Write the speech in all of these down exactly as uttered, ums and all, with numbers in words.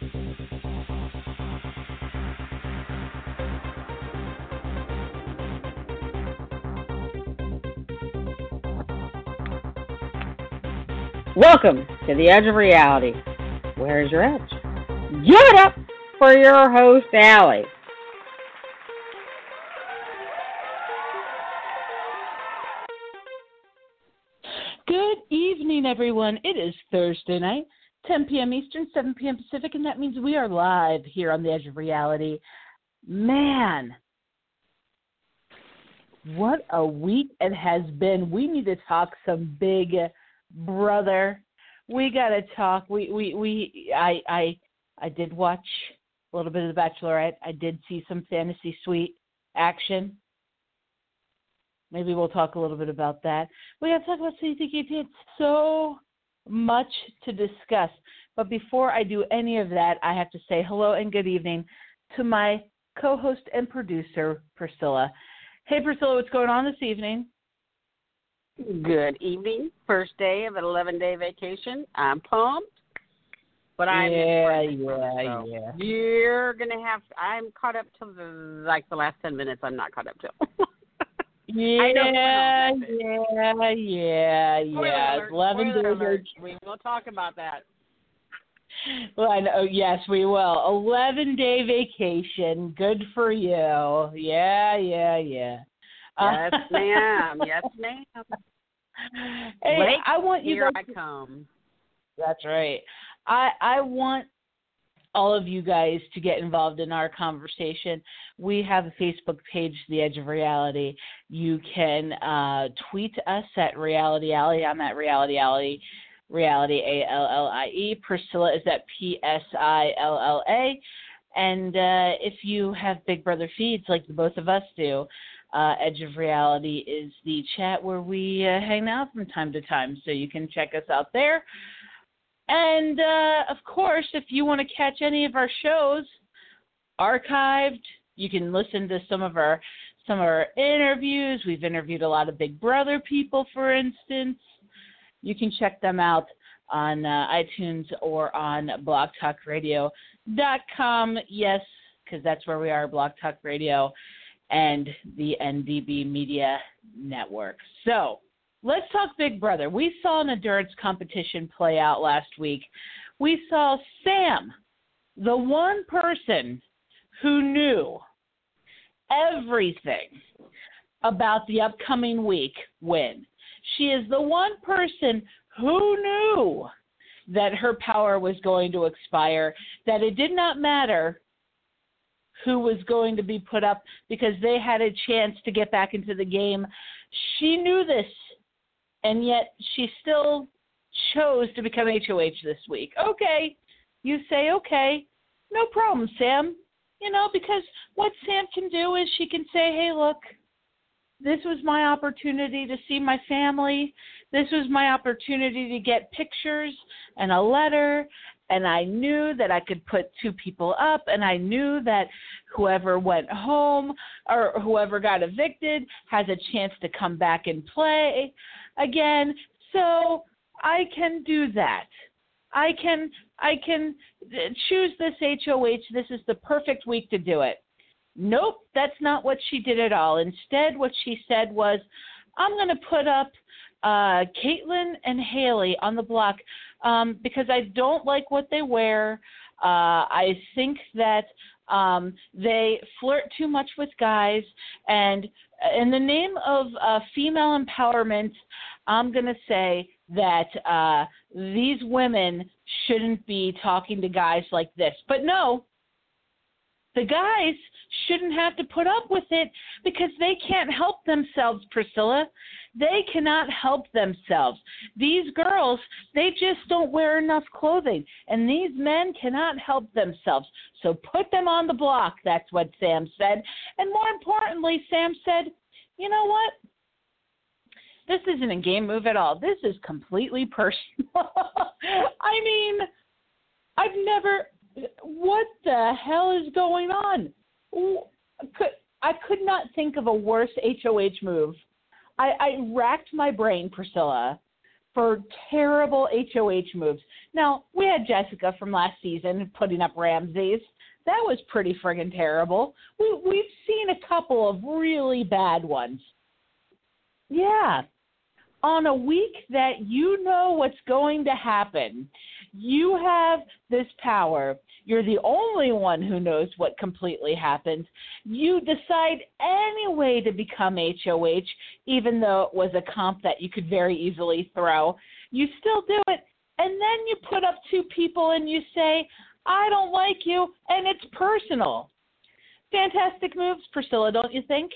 Welcome to the Edge of Reality. Where's your edge? Give it up for your host, Allie. Good evening, everyone. It is Thursday night, ten p.m. Eastern, seven p.m. Pacific, and that means we are live here on the Edge of Reality. Man, what a week it has been. We need to talk some big brother. We got to talk. We, we, we, I, I, I did watch a little bit of The Bachelorette. I did see some Fantasy Suite action. Maybe we'll talk a little bit about that. We got to talk about So You Think You Did. So much to discuss. But before I do any of that, I have to say hello and good evening to my co-host and producer, Priscilla. Hey, Priscilla, what's going on this evening? Good evening. First day of an eleven-day vacation. I'm pumped. But I'm yeah, yeah, yeah, so yeah. You're gonna have. I'm caught up till the like the last ten minutes. I'm not caught up till. yeah, I know, yeah, yeah, yeah. Eleven days. We will talk about that. Well, I know. Yes, we will. Eleven-day vacation. Good for you. Yeah, yeah, yeah. Yes, ma'am. Yes, ma'am. Hey, Wait, I want you here guys I come. That's right. I I want all of you guys to get involved in our conversation. We have a Facebook page, The Edge of Reality. You can uh, tweet us at Reality Alley. I'm at Reality Alley, Reality A L L I E. Priscilla is at P S I L L A. And uh, if you have Big Brother feeds like the both of us do, Uh, Edge of Reality is the chat where we uh, hang out from time to time, so you can check us out there. And, uh, of course, if you want to catch any of our shows archived, you can listen to some of our some of our interviews. We've interviewed a lot of Big Brother people, for instance. You can check them out on uh, iTunes or on blog talk radio dot com. Yes, because that's where we are, Blog Talk Radio and the N D B Media Network. So let's talk Big Brother. We saw an endurance competition play out last week. We saw Sam, the one person who knew everything about the upcoming week, win. She is the one person who knew that her power was going to expire, that it did not matter who was going to be put up because they had a chance to get back into the game. She knew this, and yet she still chose to become H O H this week. Okay, you say, okay, no problem, Sam. You know, because what Sam can do is she can say, hey, look, this was my opportunity to see my family. This was my opportunity to get pictures and a letter. And I knew that I could put two people up, and I knew that whoever went home or whoever got evicted has a chance to come back and play again. So I can do that. I can I can choose this H O H. This is the perfect week to do it. Nope, that's not what she did at all. Instead, what she said was, I'm going to put up uh, Caitlyn and Haley on the block um, because I don't like what they wear. Uh, I think that um, they flirt too much with guys. And in the name of uh, female empowerment, I'm going to say that uh, these women shouldn't be talking to guys like this. But no, the guys shouldn't have to put up with it because they can't help themselves, Priscilla. They cannot help themselves. These girls, they just don't wear enough clothing, and these men cannot help themselves. So put them on the block, that's what Sam said. And more importantly, Sam said, you know what? This isn't a game move at all. This is completely personal. I mean, I've never... What the hell is going on? Could, I could not think of a worse H O H move. I, I racked my brain, Priscilla, for terrible H O H moves. Now, we had Jessica from last season putting up Ramses. That was pretty friggin' terrible. We, we've seen a couple of really bad ones. Yeah. On a week that you know what's going to happen, you have this power. You're the only one who knows what completely happens. You decide anyway to become H O H, even though it was a comp that you could very easily throw. You still do it, and then you put up two people and you say, I don't like you, and it's personal. Fantastic moves, Priscilla, don't you think?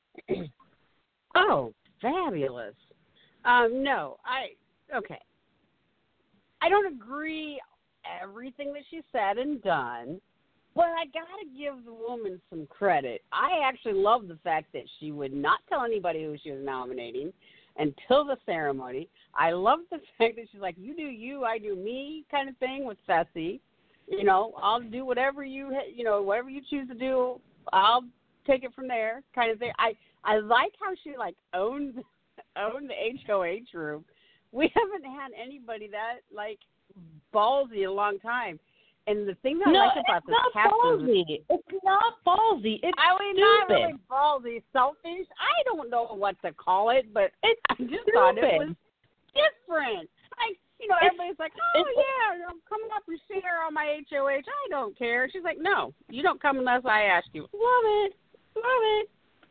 Oh, fabulous. Um, no, I, okay. I don't agree everything that she said and done, but I got to give the woman some credit. I actually love the fact that she would not tell anybody who she was nominating until the ceremony. I love the fact that she's like, you do you, I do me kind of thing with Fessy. You know, I'll do whatever you, you know, whatever you choose to do, I'll take it from there kind of thing. I, I like how she, like, owned, owned the H O H room. We haven't had anybody that, like, ballsy in a long time. And the thing that no, I like about this cast is it's not ballsy. It's I mean, stupid. not really ballsy, selfish. I don't know what to call it, but it's I just stupid. thought it was different. Like, you know, it's, everybody's like, oh, yeah, I'm coming up and share on my H O H. I don't care. She's like, no, you don't come unless I ask you. Love it. Love it.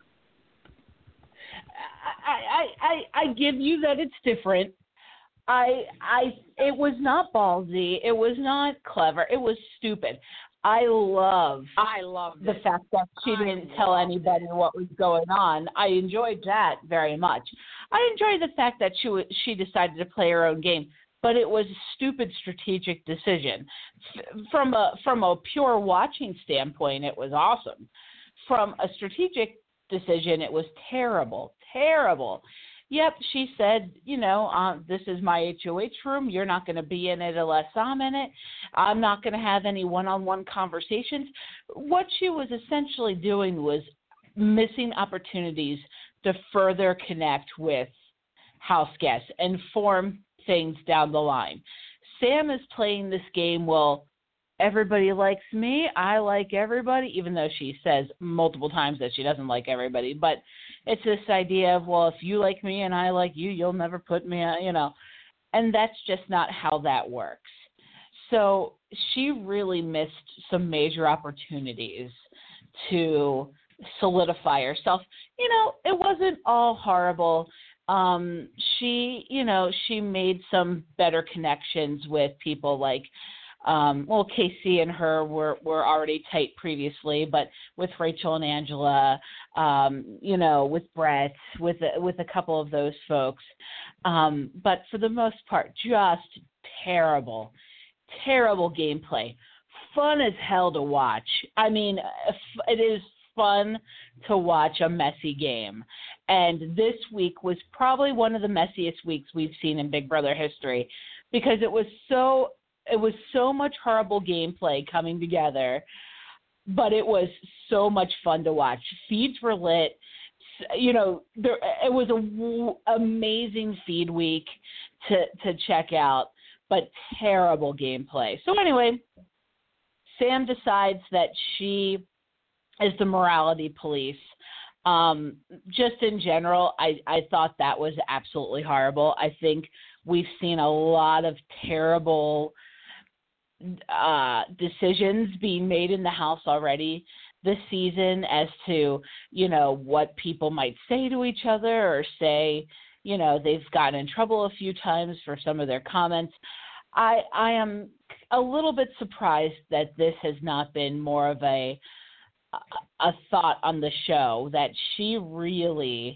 I, I, I, I give you that it's different. I, I, it was not ballsy. It was not clever. It was stupid. I love, I love the it. fact that she I didn't tell anybody it. what was going on. I enjoyed that very much. I enjoyed the fact that she w- she decided to play her own game, but it was a stupid strategic decision. F- from a from a pure watching standpoint, it was awesome. From a strategic decision, it was terrible, terrible. Yep, she said, you know, uh, this is my H O H room. You're not going to be in it unless I'm in it. I'm not going to have any one-on-one conversations. What she was essentially doing was missing opportunities to further connect with house guests and form things down the line. Sam is playing this game, well, everybody likes me, I like everybody, even though she says multiple times that she doesn't like everybody. But it's this idea of, well, if you like me and I like you, you'll never put me, you know. And that's just not how that works. So she really missed some major opportunities to solidify herself. You know, it wasn't all horrible. Um, she, you know, she made some better connections with people like, um, well, Casey and her were, were already tight previously, but with Rachel and Angela, um, you know, with Brett, with, with a couple of those folks. Um, but for the most part, just terrible, terrible gameplay. Fun as hell to watch. I mean, it is fun to watch a messy game. And this week was probably one of the messiest weeks we've seen in Big Brother history because it was so it was so much horrible gameplay coming together, but it was so much fun to watch. Feeds were lit. You know, there, it was a w- amazing feed week to to check out, but terrible gameplay. So anyway, Sam decides that she is the morality police. Um, just in general, I, I thought that was absolutely horrible. I think we've seen a lot of terrible uh, decisions being made in the house already this season as to, you know, what people might say to each other or say, you know, they've gotten in trouble a few times for some of their comments. I, I am a little bit surprised that this has not been more of a a thought on the show, that she really,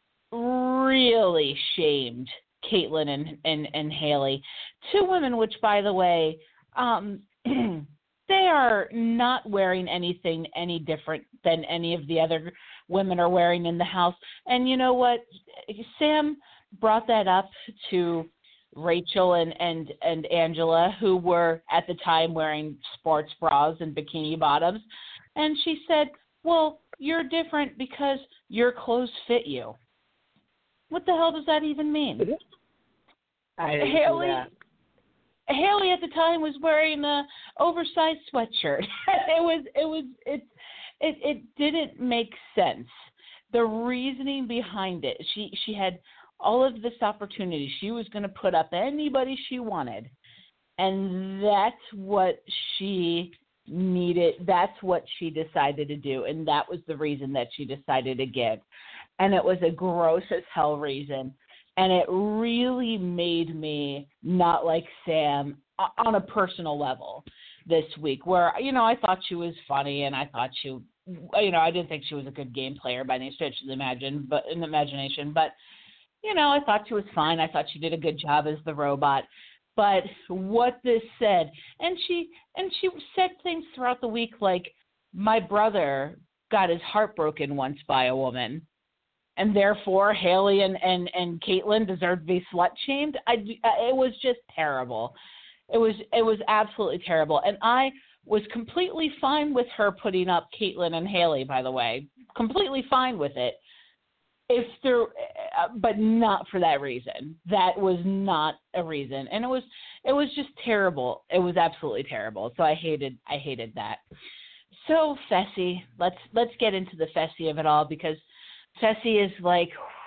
really shamed Caitlyn and, and, and Haley, two women which, by the way, um, they are not wearing anything any different than any of the other women are wearing in the house. And you know what? Sam brought that up to Rachel and, and, and Angela, who were at the time wearing sports bras and bikini bottoms. And she said, well, you're different because your clothes fit you. What the hell does that even mean? I didn't Haley. see that. Haley at the time was wearing a oversized sweatshirt. it was it was it it it didn't make sense. The reasoning behind it. She she had all of this opportunity. She was going to put up anybody she wanted. And that's what she needed. That's what she decided to do. And that was the reason that she decided to give. And it was a gross as hell reason. And it really made me not like Sam on a personal level this week, where, you know, I thought she was funny and I thought she, you know, I didn't think she was a good game player by any stretch of the imagine, but in the imagination. But, you know, I thought she was fine. I thought she did a good job as the robot. But what this said, and she and she said things throughout the week like, my brother got his heart broken once by a woman, and therefore Haley and, and, and Caitlyn deserve to be slut-shamed. I, it was just terrible. It was it was absolutely terrible. And I was completely fine with her putting up Caitlyn and Haley, by the way. Completely fine with it. If there, but not for that reason. That was not a reason, and it was it was just terrible. It was absolutely terrible. So I hated I hated that. So Fessy, let's let's get into the Fessy of it all, because Fessy is like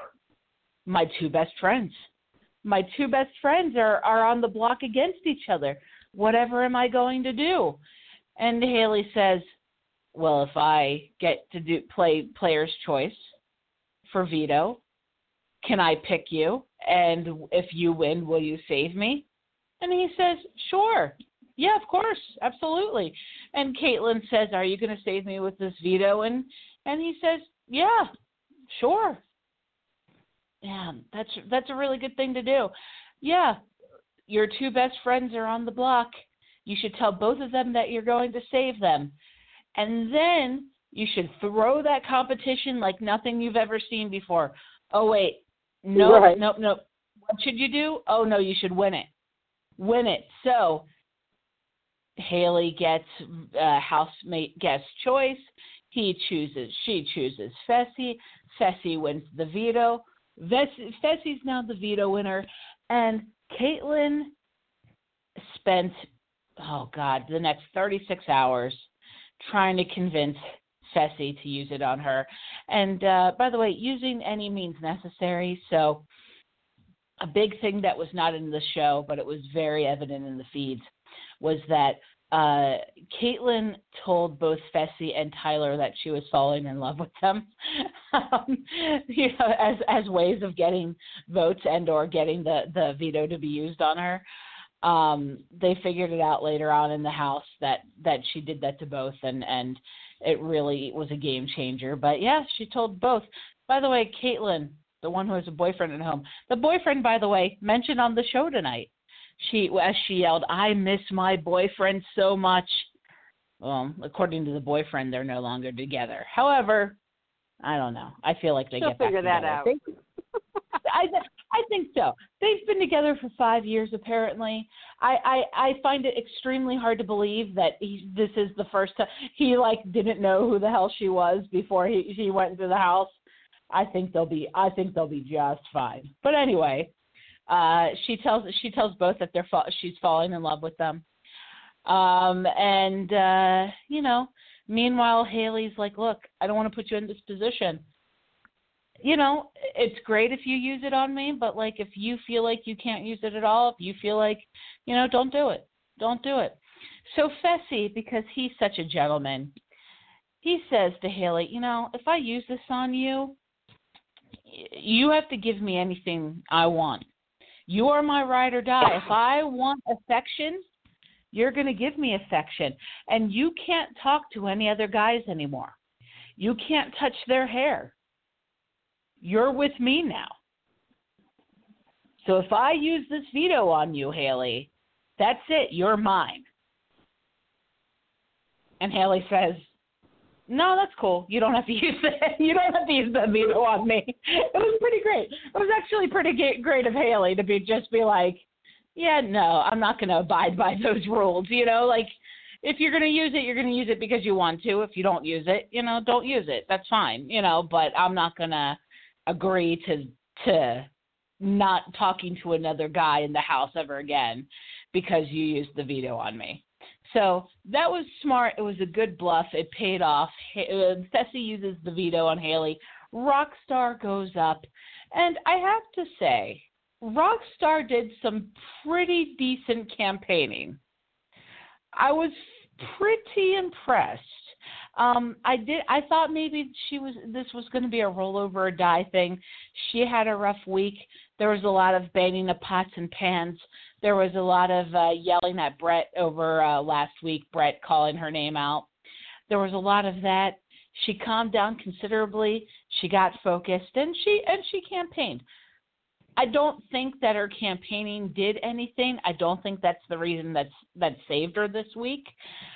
my two best friends. My two best friends are are on the block against each other. Whatever am I going to do? And Haley says, well, if I get to do play player's choice for veto, can I pick you? And if you win, will you save me? And he says, sure. Yeah, of course. Absolutely. And Caitlyn says, are you going to save me with this veto? And and he says, yeah, sure. Yeah, that's that's a really good thing to do. Yeah, your two best friends are on the block. You should tell both of them that you're going to save them. And then you should throw that competition like nothing you've ever seen before. Oh, wait. No, right. no, no. What should you do? Oh, no, you should win it. Win it. So Haley gets uh, housemate guest choice. He chooses, she chooses Fessy. Fessy wins the veto. Fessy's now the veto winner. And Caitlyn spent, oh, God, the next thirty-six hours trying to convince Fessy to use it on her. And uh, by the way, using any means necessary. So a big thing that was not in the show, but it was very evident in the feeds, was that uh, Caitlyn told both Fessy and Tyler that she was falling in love with them, um, you know, as as ways of getting votes and or getting the, the veto to be used on her. Um, they figured it out later on in the house that, that she did that to both, and, and it really was a game changer. But, yeah, she told both. By the way, Caitlyn, the one who has a boyfriend at home, the boyfriend, by the way, mentioned on the show tonight, she as she yelled, I miss my boyfriend so much. Well, according to the boyfriend, they're no longer together. However, I don't know. I feel like they She'll get back figure together. that out. They, I, I think so. They've been together for five years, apparently. I, I, I find it extremely hard to believe that he, this is the first time. He, like, didn't know who the hell she was before he, he went into the house. I think they'll be I think they'll be just fine. But anyway, uh, she tells she tells both that they're fa- she's falling in love with them. Um, and, uh, you know, meanwhile, Haley's like, look, I don't want to put you in this position. You know, it's great if you use it on me, but, like, if you feel like you can't use it at all, if you feel like, you know, don't do it. Don't do it. So Fessy, because he's such a gentleman, he says to Haley, you know, if I use this on you, you have to give me anything I want. You are my ride or die. If I want affection, you're going to give me affection. And you can't talk to any other guys anymore. You can't touch their hair. You're with me now. So if I use this veto on you, Haley, that's it. You're mine. And Haley says, no, that's cool. You don't have to use it. You don't have to use the veto on me. It was pretty great. It was actually pretty great of Haley to be just be like, yeah, no, I'm not going to abide by those rules. You know, like, if you're going to use it, you're going to use it because you want to. If you don't use it, you know, don't use it. That's fine. You know, but I'm not going to agree to to not talking to another guy in the house ever again because you used the veto on me. So that was smart. It was a good bluff. It paid off. Fessy uses the veto on Haley. Rockstar goes up. And I have to say, Rockstar did some pretty decent campaigning. I was pretty impressed. Um, I did. I thought maybe she was. This was going to be a roll over or die thing. She had a rough week. There was a lot of banging of pots and pans. There was a lot of uh, yelling at Brett over uh, last week. Brett calling her name out. There was a lot of that. She calmed down considerably. She got focused, and she and she campaigned. I don't think that her campaigning did anything. I don't think that's the reason that's that saved her this week.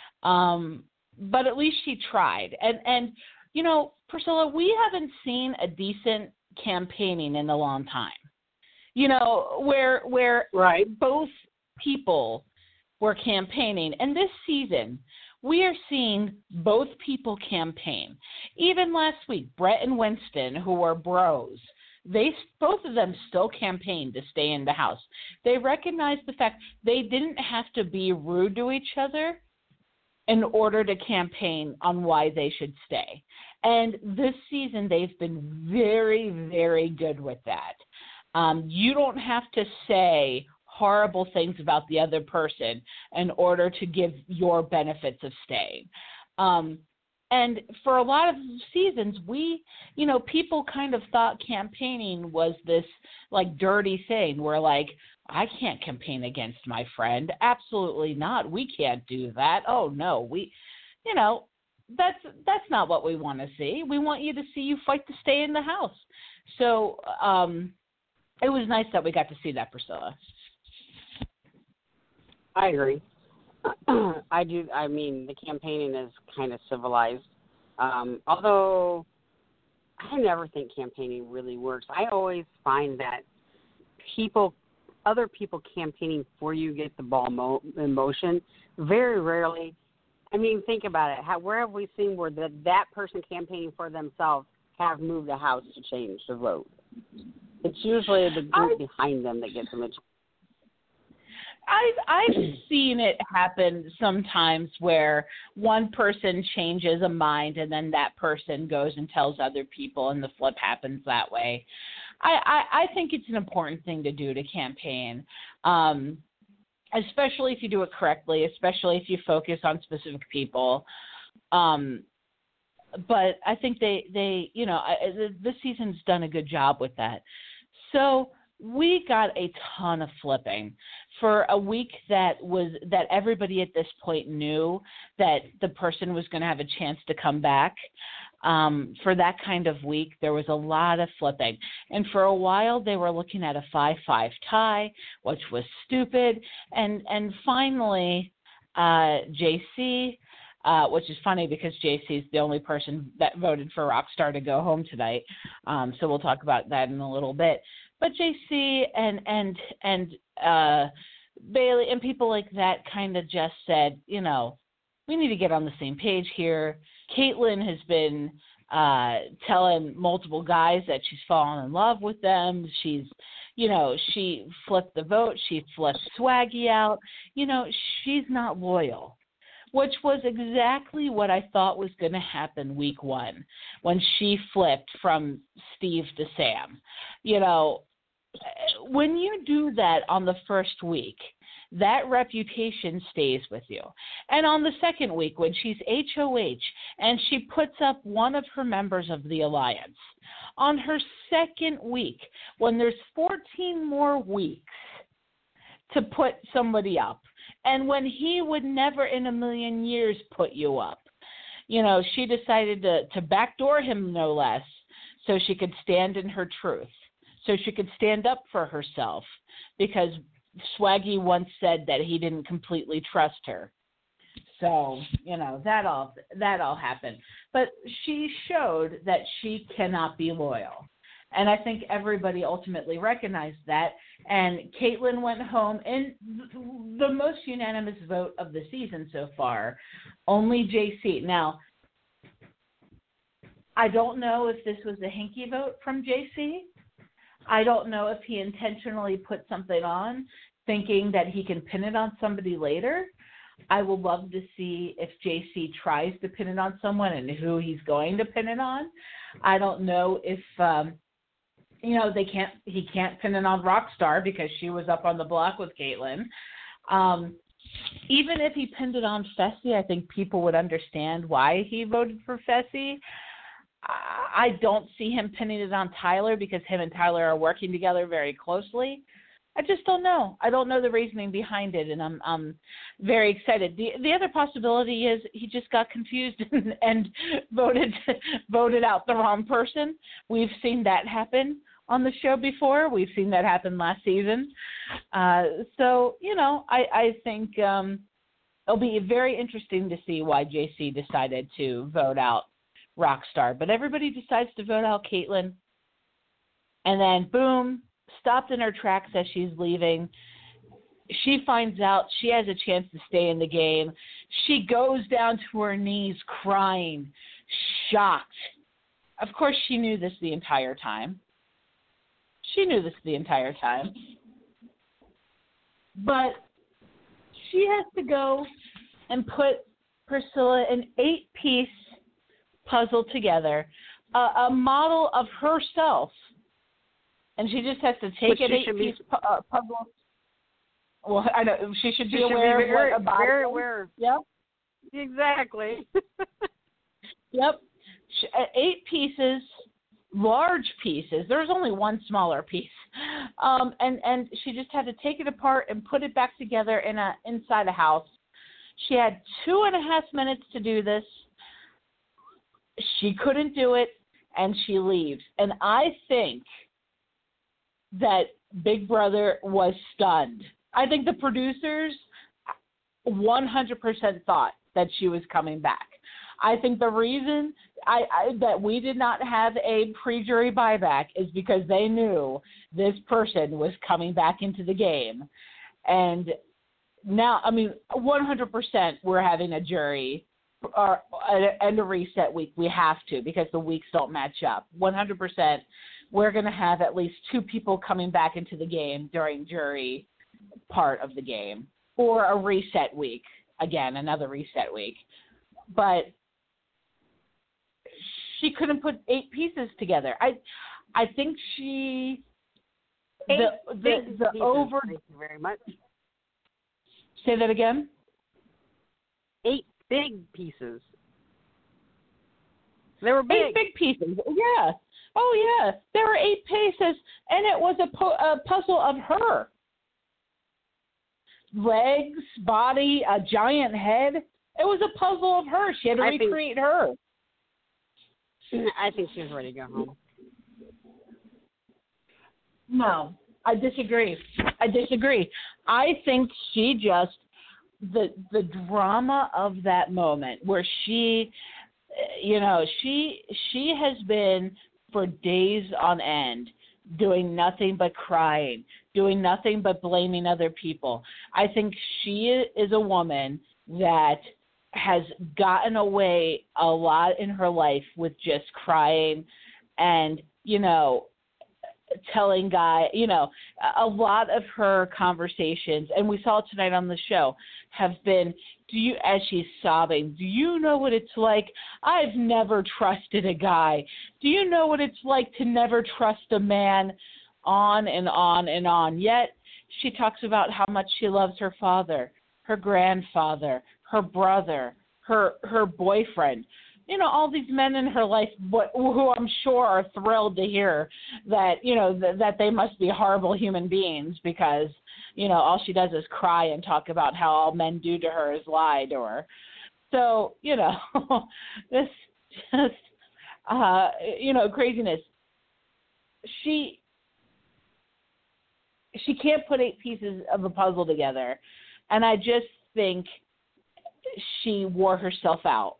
Um, but at least she tried. And and you know, Priscilla, we haven't seen a decent campaigning in a long time. You know, where where right. both people were campaigning. And this season, we are seeing both people campaign. Even last week, Brett and Winston, who were bros, they both of them still campaigned to stay in the house. They recognized the fact they didn't have to be rude to each other in order to campaign on why they should stay. And this season, they've been very, very good with that. Um, you don't have to say horrible things about the other person in order to give your benefits of staying. Um, and for a lot of seasons, we, you know, people kind of thought campaigning was this like dirty thing where like, I can't campaign against my friend. Absolutely not. We can't do that. Oh no, we, you know, that's, that's not what we want to see. We want you to see you fight to stay in the house. So, um, it was nice that we got to see that, Priscilla. I agree. I do. I mean, the campaigning is kind of civilized. Um, although I never think campaigning really works. I always find that people, other people campaigning for you get the ball mo- in motion. Very rarely. I mean, think about it. How, where have we seen where the, that person campaigning for themselves have moved a house to change the vote? It's usually the group I, behind them that gets them a I've I've seen it happen sometimes where one person changes a mind and then that person goes and tells other people and the flip happens that way. I, I, I think it's an important thing to do to campaign, um, especially if you do it correctly, especially if you focus on specific people. Um, but I think they, they you know, I, this season's done a good job with that. So we got a ton of flipping for a week that was that everybody at this point knew that the person was going to have a chance to come back. Um, for that kind of week, there was a lot of flipping. And for a while, they were looking at a five five tie, which was stupid. And and finally, uh, J C, uh, which is funny because J C is the only person that voted for Rockstar to go home tonight. Um, so we'll talk about that in a little bit. But J C and and and uh, Bailey and people like that kind of just said, you know, we need to get on the same page here. Caitlyn has been uh, telling multiple guys that she's fallen in love with them. She's, you know, she flipped the vote. She flipped Swaggy out. You know, she's not loyal, which was exactly what I thought was going to happen week one when she flipped from Steve to Sam. You know, when you do that on the first week, that reputation stays with you. And on the second week, when she's H O H and she puts up one of her members of the alliance, on her second week, when there's fourteen more weeks to put somebody up, and when he would never in a million years put you up, you know, she decided to, to backdoor him, no less, so she could stand in her truth, so she could stand up for herself, because Swaggy once said that he didn't completely trust her. So, you know, that all that all happened. But she showed that she cannot be loyal. And I think everybody ultimately recognized that. And Caitlyn went home in the most unanimous vote of the season so far. Only J C. Now, I don't know if this was a hinky vote from J C. I don't know if he intentionally put something on thinking that he can pin it on somebody later. I would love to see if J C tries to pin it on someone and who he's going to pin it on. I don't know if, um, you know, they can't. He can't pin it on Rockstar because she was up on the block with Caitlyn. Um, even if he pinned it on Fessy, I think people would understand why he voted for Fessy. I don't see him pinning it on Tyler because him and Tyler are working together very closely. I just don't know. I don't know the reasoning behind it, and I'm I'm very excited. The the other possibility is he just got confused and, and voted voted out the wrong person. We've seen that happen on the show before. We've seen that happen last season. Uh, so, you know, I, I think um, it'll be very interesting to see why J C decided to vote out Rockstar, but everybody decides to vote out Caitlyn, and then boom, stopped in her tracks as she's leaving. She finds out she has a chance to stay in the game. She goes down to her knees crying, shocked. Of course, she knew this the entire time. She knew this the entire time. But she has to go and put Priscilla an eight-piece puzzle together, a, a model of herself, and she just has to take an eight-piece pu- uh, puzzle. Well, I know she should be she aware should be very, of what about very aware. Yep, exactly. Yep, eight pieces, large pieces. There's only one smaller piece, um, and and she just had to take it apart and put it back together in a inside a house. She had two and a half minutes to do this. She couldn't do it, and she leaves. And I think that Big Brother was stunned. I think the producers one hundred percent thought that she was coming back. I think the reason I, I, that we did not have a pre-jury buyback is because they knew this person was coming back into the game. And now, I mean, one hundred percent we're having a jury or, and a reset week. We have to because the weeks don't match up. one hundred percent we're going to have at least two people coming back into the game during jury part of the game or a reset week. Again, another reset week. But she couldn't put eight pieces together. I I think she eight the the, the pieces. over Thank you very much. Say that again? Eight big pieces. They were big. Eight big pieces. Yeah. Oh yeah. There were eight pieces, and it was a, po- a puzzle of her. Legs, body, a giant head. It was a puzzle of her. She had to I recreate think, her. I think she was ready to go home. No, I disagree. I disagree. I think she just, the the drama of that moment where she, you know, she she has been for days on end doing nothing but crying, doing nothing but blaming other people. I think she is a woman that has gotten away a lot in her life with just crying and, you know, telling guy, you know, a lot of her conversations, and we saw it tonight on the show, have been, do you, as she's sobbing, do you know what it's like? I've never trusted a guy. Do you know what it's like to never trust a man? On and on and on. Yet she talks about how much she loves her father, her grandfather, her brother, her her boyfriend, you know, all these men in her life who I'm sure are thrilled to hear that, you know, th- that they must be horrible human beings because, you know, all she does is cry and talk about how all men do to her is lie to her. So, you know, this just, uh, you know, craziness. She she can't put eight pieces of a puzzle together, and I just think she wore herself out.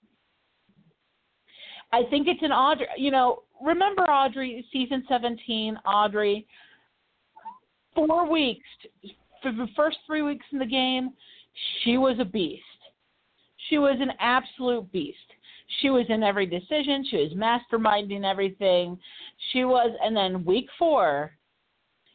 I think it's an Audrey, you know, remember Audrey, season seventeen, Audrey, four weeks, for the first three weeks in the game, she was a beast. She was an absolute beast. She was in every decision. She was masterminding everything. She was, and then week four,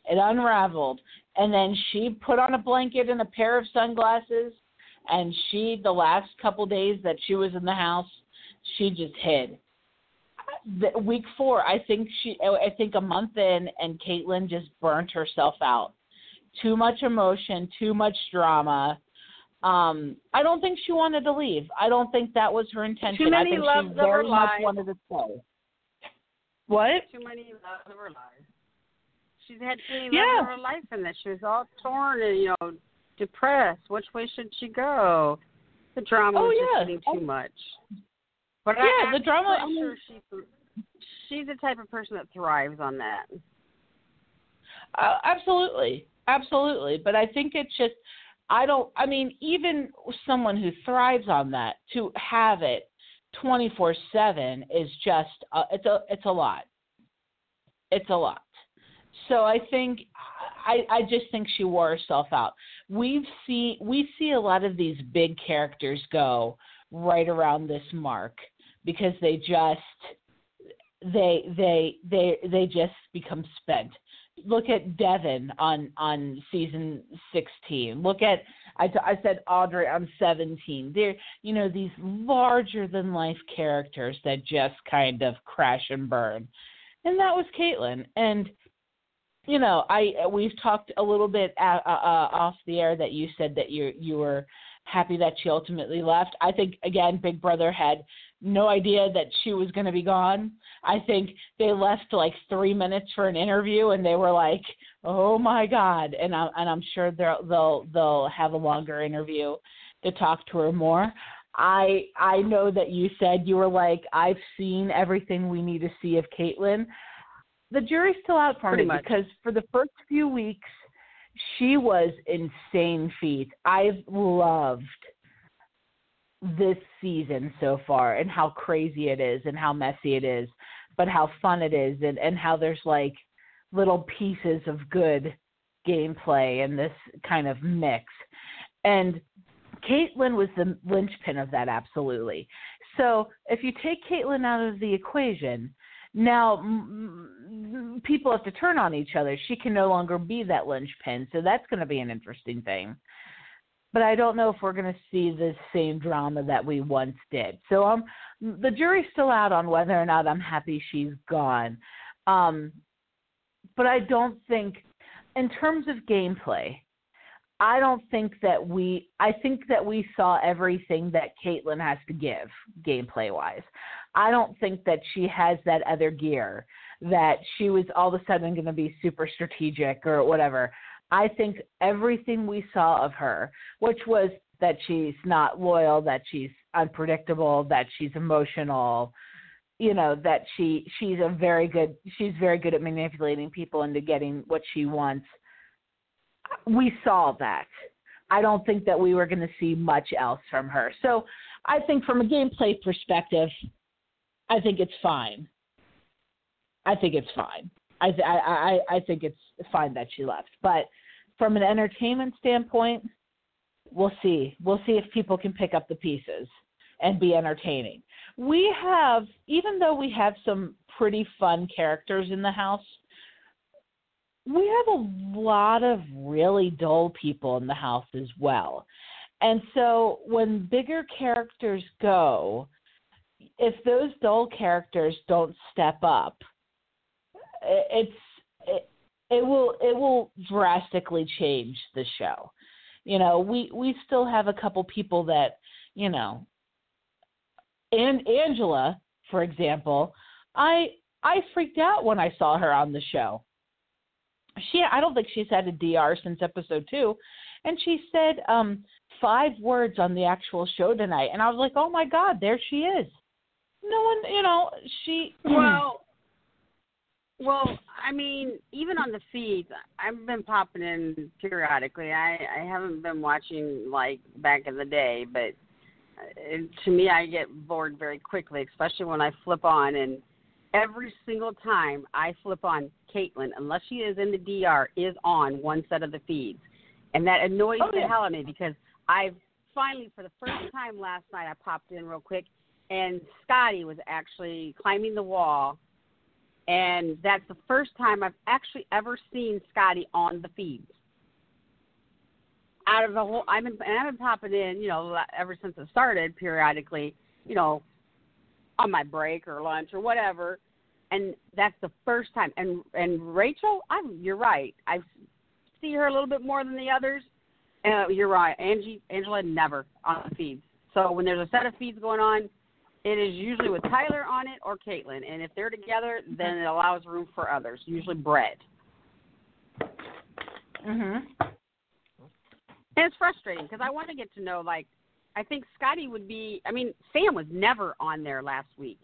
It unraveled. And then she put on a blanket and a pair of sunglasses, and she, the last couple days that she was in the house, she just hid. The, week four, I think she, I think a month in, and Kaitlyn just burnt herself out. Too much emotion, too much drama. Um, I don't think she wanted to leave. I don't think that was her intention. Too many I think loves she of her very much life. wanted to stay. What? Too many loves of her life. She's had too many Yeah. loves of her life in that. She was all torn and, you know, depressed. Which way should she go? The drama Oh, was yeah. just getting too much. But Yeah, I, the I'm drama- pretty sure she, she's the type of person that thrives on that. Uh, absolutely. Absolutely. But I think it's just, I don't, I mean, even someone who thrives on that, to have it twenty-four seven is just, uh, it's a, it's a lot. It's a lot. So I think, I, I just think she wore herself out. We've seen, we see a lot of these big characters go right around this mark because they just, they, they, they, they just become spent. Look at Devin on, on season sixteen. Look at, I, I said Audrey on seventeen. They're, you know, these larger than life characters that just kind of crash and burn. And that was Kaitlyn. And, you know, I, we've talked a little bit uh, uh, off the air that you said that you, you were happy that she ultimately left. I think, again, Big Brother had no idea that she was going to be gone. I think they left like three minutes for an interview, and they were like, "Oh my God!" And I'm and I'm sure they'll they'll they'll have a longer interview to talk to her more. I I know that you said you were like, "I've seen everything we need to see of Kaitlyn." The jury's still out for Pretty me much. because for the first few weeks, she was insane feat. I've loved this season so far and how crazy it is and how messy it is, but how fun it is and, and how there's like little pieces of good gameplay in this kind of mix. And Kaitlyn was the linchpin of that, absolutely. So if you take Kaitlyn out of the equation, now m- people have to turn on each other. She can no longer be that linchpin, so that's going to be an interesting thing. But I don't know if we're going to see the same drama that we once did. So um, the jury's still out on whether or not I'm happy she's gone. Um, but I don't think, in terms of gameplay, I don't think that we – I think that we saw everything that Kaitlyn has to give gameplay-wise. I don't think that she has that other gear, that she was all of a sudden going to be super strategic or whatever. I think everything we saw of her, which was that she's not loyal, that she's unpredictable, that she's emotional, you know, that she she's a very good she's very good at manipulating people into getting what she wants. We saw that. I don't think that we were going to see much else from her. So I think from a gameplay perspective, I think it's fine. I think it's fine. I th- I, I I think it's fine that she left. But from an entertainment standpoint, we'll see. We'll see if people can pick up the pieces and be entertaining. We have, even though we have some pretty fun characters in the house, we have a lot of really dull people in the house as well. And so when bigger characters go, if those dull characters don't step up, it's it, it will it will drastically change the show. You know, we, we still have a couple people that, you know, and Angela, for example, I I freaked out when I saw her on the show. She I don't think she's had a D R since episode two, and she said um, five words on the actual show tonight, and I was like, oh my God, there she is. No one, you know, she. Well. Well, I mean, even on the feeds, I've been popping in periodically. I, I haven't been watching like back in the day, but uh, to me, I get bored very quickly, especially when I flip on. And every single time I flip on, Kaitlyn, unless she is in the D R, is on one set of the feeds. And that annoys oh, the yeah. hell out of me because I've finally, for the first time last night, I popped in real quick, and Scotty was actually climbing the wall And that's the first time I've actually ever seen Scotty on the feeds. Out of the whole, I've been, and I've been popping in, you know, ever since it started periodically, you know, on my break or lunch or whatever. And that's the first time. And and Rachel, I'm, you're right. I see her a little bit more than the others. Uh, you're right. Angie, Angela, never on the feeds. So when there's a set of feeds going on, it is usually with Tyler on it or Caitlin. And if they're together, then it allows room for others, usually Brett. Mhm. And it's frustrating because I want to get to know, like, I think Scotty would be, I mean, Sam was never on there last week.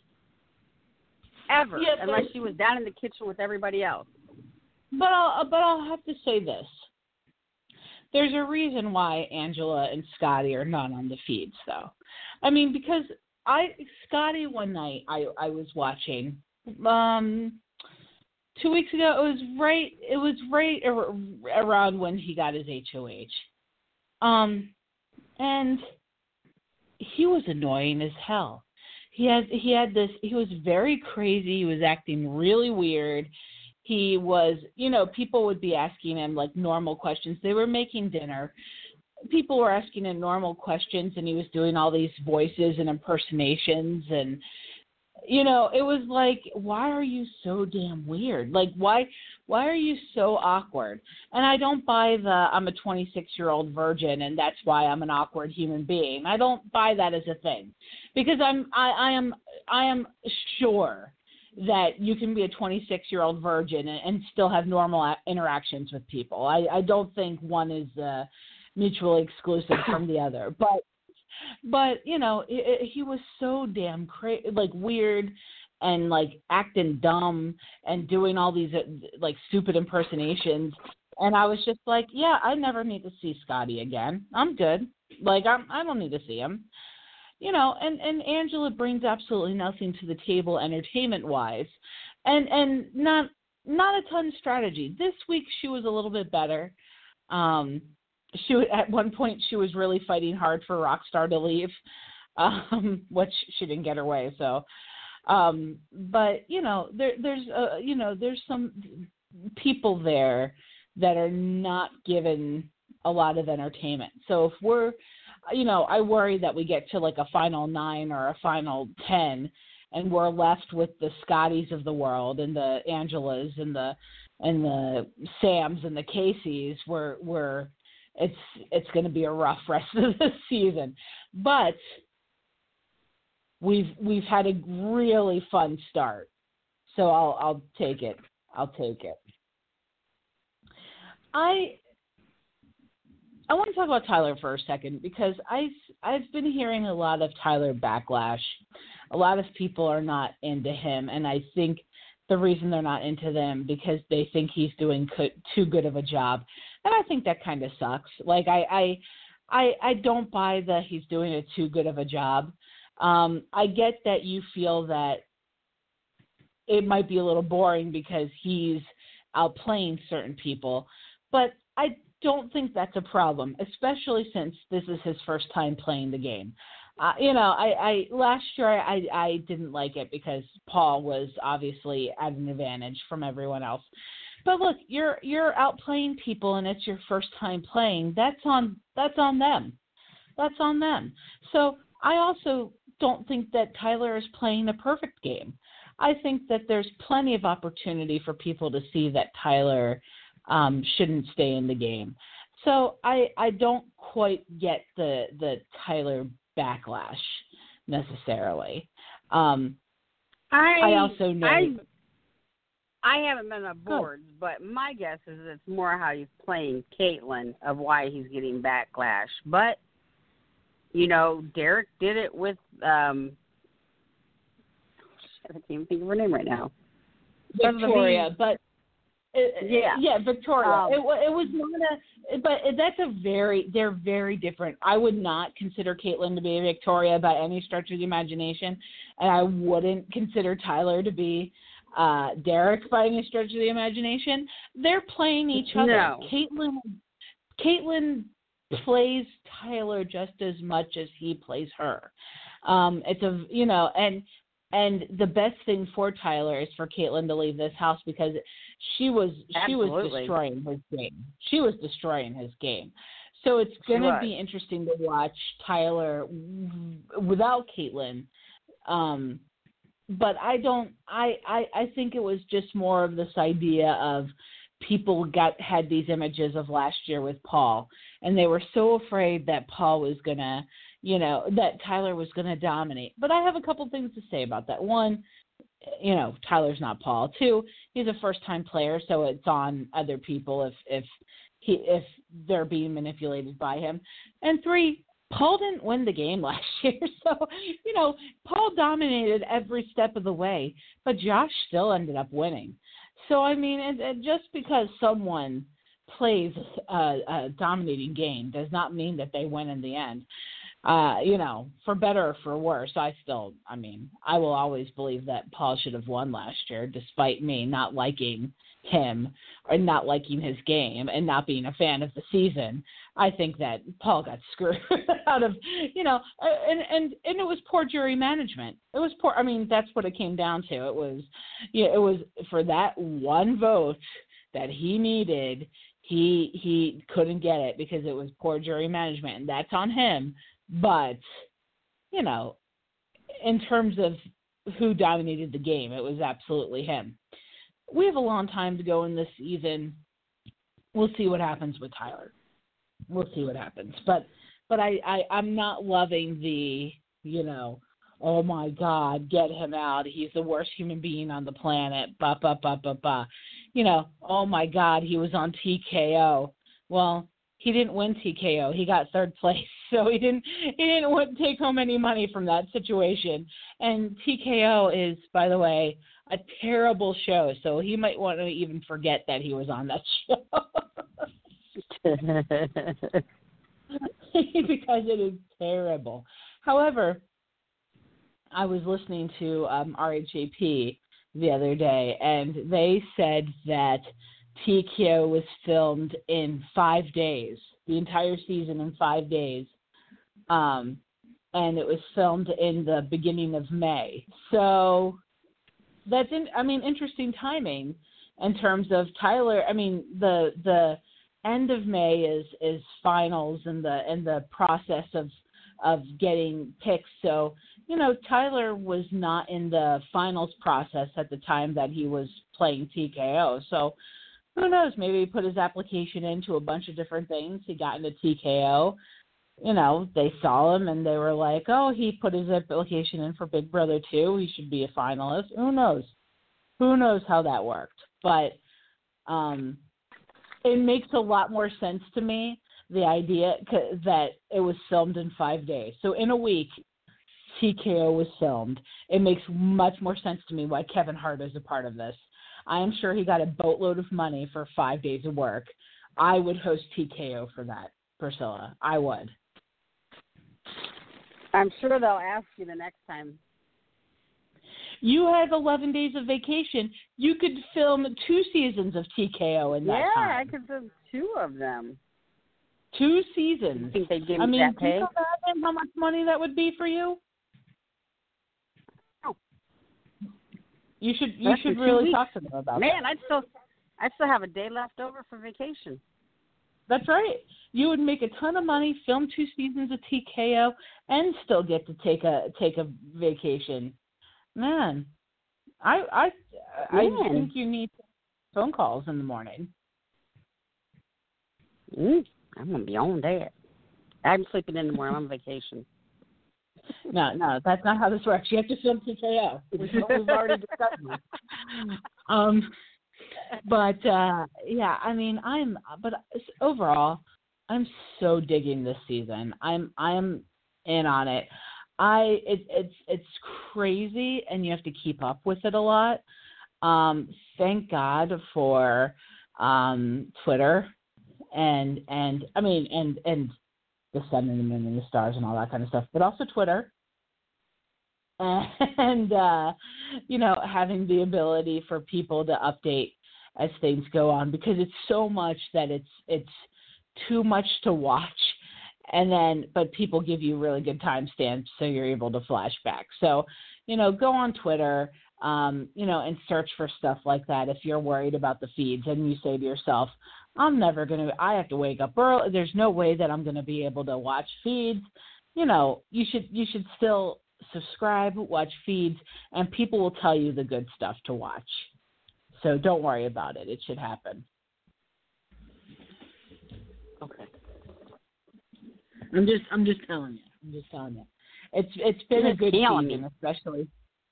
Ever. Yeah, unless she was down in the kitchen with everybody else. But I'll, but I'll have to say this. There's a reason why Angela and Scotty are not on the feeds, though. I mean, because I, Scotty one night I, I was watching, um, two weeks ago, it was right, it was right ar- around when he got his H O H. Um, and he was annoying as hell. He had he had this. He was very crazy. He was acting really weird. He was, you know, people would be asking him like normal questions. They were making dinner. People were asking him normal questions, and he was doing all these voices and impersonations, and you know, it was like, why are you so damn weird? Like, why? Why are you so awkward? And I don't buy the I'm a twenty-six-year-old virgin and that's why I'm an awkward human being. I don't buy that as a thing, because I'm I, I am I am sure that you can be a twenty-six-year-old virgin and, and still have normal interactions with people. I, I don't think one is uh, mutually exclusive from the other. But but you know, it, it, he was so damn cra- like weird. And like acting dumb and doing all these uh, like stupid impersonations, and I was just like, yeah, I never need to see Scotty again. I'm good. Like I'm, I don't need to see him, you know. And, and Angela brings absolutely nothing to the table entertainment wise, and and not not a ton of strategy. This week she was a little bit better. Um, she at one point she was really fighting hard for Rockstar to leave, um, which she didn't get her way. So. Um, but you know, there, there's, uh, you know, there's some people there that are not given a lot of entertainment. So if we're, you know, I worry that we get to like a final nine or a final ten, and we're left with the Scotties of the world and the Angelas and the and the Sams and the Caseys. Where where it's it's going to be a rough rest of the season, but. We've we've had a really fun start, so I'll I'll take it. I'll take it. I I want to talk about Tyler for a second because I've I've been hearing a lot of Tyler backlash. A lot of people are not into him, and I think the reason they're not into them because they think he's doing co- too good of a job, and I think that kind of sucks. Like I I I, I don't buy that he's doing a too good of a job. Um, I get that you feel that it might be a little boring because he's outplaying certain people, but I don't think that's a problem, especially since this is his first time playing the game. Uh, you know, I, I last year I, I didn't like it because Paul was obviously at an advantage from everyone else. But look, you're you're outplaying people and it's your first time playing. That's on that's on them. That's on them. So I also don't think that Tyler is playing a perfect game. I think that there's plenty of opportunity for people to see that Tyler um, shouldn't stay in the game. So I I don't quite get the the Tyler backlash necessarily. Um, I I also know. I, I haven't been on boards, but my guess is it's more how he's playing Caitlin of why he's getting backlash. But you know, Derek did it with um, I can't even think of her name right now. Victoria, but it, yeah, yeah, Victoria. Um, it, it was not a, but that's a very, they're very different. I would not consider Caitlin to be a Victoria by any stretch of the imagination, and I wouldn't consider Tyler to be uh, Derek by any stretch of the imagination. They're playing each other. No. Caitlin, Caitlin plays Tyler just as much as he plays her. Um, it's a, you know, and And the best thing for Tyler is for Caitlyn to leave this house because she was she was Absolutely. destroying his game. She was destroying his game. So it's going to be interesting to watch Tyler without Caitlyn. Um, but I don't. I, I I think it was just more of this idea of people got had these images of last year with Paul, and they were so afraid that Paul was gonna, you know, that Tyler was gonna dominate. But I have a couple things to say about that. One, you know, Tyler's not Paul. Two, he's a first-time player, so it's on other people if if he if they're being manipulated by him. And three, Paul didn't win the game last year, so, you know, Paul dominated every step of the way, but Josh still ended up winning. So, I mean, and, and just because someone plays a, a dominating game does not mean that they win in the end. Uh, you know, for better or for worse, I still, I mean, I will always believe that Paul should have won last year, despite me not liking him or not liking his game and not being a fan of the season. I think that Paul got screwed out of, you know, and, and, and it was poor jury management. It was poor. I mean, that's what it came down to. It was, you know, it was for that one vote that he needed. He, he couldn't get it because it was poor jury management, and that's on him. But, you know, in terms of who dominated the game, it was absolutely him. We have a long time to go in this season. We'll see what happens with Tyler. We'll see what happens. But but I, I, I'm not loving the, you know, oh, my God, get him out. He's the worst human being on the planet. Ba, ba, ba, ba, ba. You know, oh, my God, he was on T K O. Well, he didn't win T K O. He got third place. So he didn't he didn't want to take home any money from that situation. And T K O is, by the way, a terrible show. So he might want to even forget that he was on that show. Because it is terrible. However, I was listening to um, R H A P the other day, and they said that T K O was filmed in five days, the entire season in five days. Um, and it was filmed in the beginning of May. So that's, in, I mean, interesting timing in terms of Tyler. I mean, the the end of May is, is finals and the and the process of of getting picks. So, you know, Tyler was not in the finals process at the time that he was playing T K O. So who knows? Maybe he put his application into a bunch of different things. He got into T K O. You know, they saw him and they were like, oh, he put his application in for Big Brother two. He should be a finalist. Who knows? Who knows how that worked? But um, it makes a lot more sense to me, the idea that it was filmed in five days. So in a week, T K O was filmed. It makes much more sense to me why Kevin Hart is a part of this. I am sure he got a boatload of money for five days of work. I would host T K O for that, Priscilla. I would. I'm sure they'll ask you the next time. You had eleven days of vacation. You could film two seasons of T K O in that yeah, time. Yeah, I could film two of them. Two seasons. You think they'd give me I mean, that do you pay? imagine how much money that would be for you? Oh. You should you That's should in two really weeks. talk to them about Man, that. I'd still I still have a day left over for vacation. That's right. You would make a ton of money, film two seasons of T K O, and still get to take a take a vacation. Man, I I Man. I think you need phone calls in the morning. Mm, I'm gonna be on that. I'm sleeping in the morning. I'm on vacation. No, no, that's not how this works. You have to film T K O. We've, we've already discussed this. Um, but uh, yeah, I mean, I'm. But overall, I'm so digging this season. I'm I'm in on it. I it, it's it's crazy, and you have to keep up with it a lot. Um, thank God for um, Twitter, and and I mean and and the sun and the moon and the stars and all that kind of stuff, but also Twitter. And uh, you know, having the ability for people to update as things go on, because it's so much that it's it's too much to watch. and then but people give you really good timestamps, so you're able to flash back. So, you know, go on Twitter, um, you know, and search for stuff like that if you're worried about the feeds and you say to yourself, I'm never going to, I have to wake up early. There's no way that I'm going to be able to watch feeds. You know, you should you should still subscribe, watch feeds, and people will tell you the good stuff to watch. So don't worry about it. It should happen. Okay. I'm just I'm just telling you. I'm just telling you. It's it's been You're a good telling season, me. especially.